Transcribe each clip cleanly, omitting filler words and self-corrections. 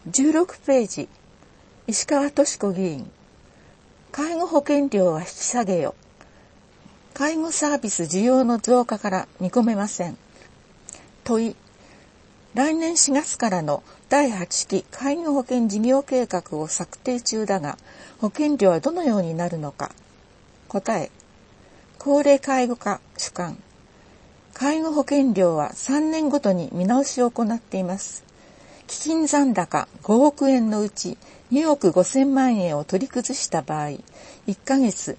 16ページ、石川敏子議員。介護保険料は引き下げよ。介護サービス需要の増加から見込めません。問い。来年4月からの第8期介護保険事業計画を策定中だが、保険料はどのようになるのか。答え。高齢介護課主幹。介護保険料は3年ごとに見直しを行っています。基金残高5億円のうち2億5000万円を取り崩した場合、1ヶ月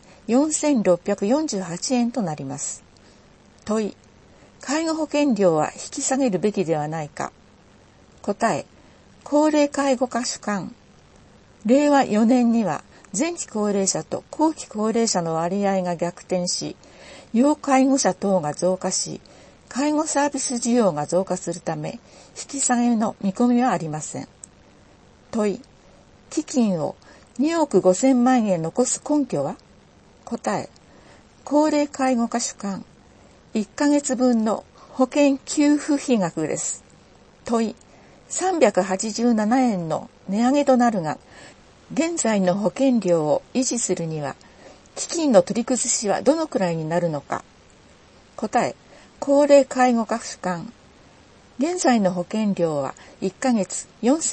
4648円となります。問い。介護保険料は引き下げるべきではないか。答え。高齢介護課主幹。令和4年には前期高齢者と後期高齢者の割合が逆転し、要介護者等が増加し、介護サービス需要が増加するため、引き下げの見込みはありません。問い。基金を2億5000万円残す根拠は？答え。高齢介護課主幹。1ヶ月分の保険給付費額です。問い。387円の値上げとなるが、現在の保険料を維持するには、基金の取り崩しはどのくらいになるのか。答え。高齢介護課主幹。現在の保険料は1ヶ月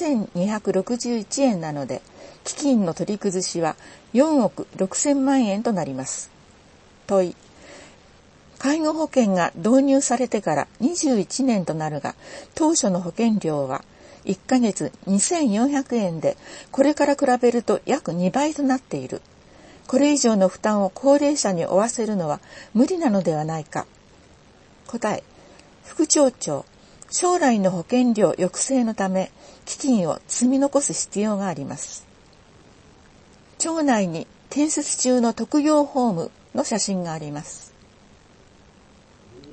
4261円なので、基金の取り崩しは4億6000万円となります。問い。介護保険が導入されてから21年となるが、当初の保険料は1ヶ月2400円で、これから比べると約2倍となっている。これ以上の負担を高齢者に負わせるのは無理なのではないか。答え。副町長。将来の保険料抑制のため、基金を積み残す必要があります。町内に建設中の特養ホームの写真があります。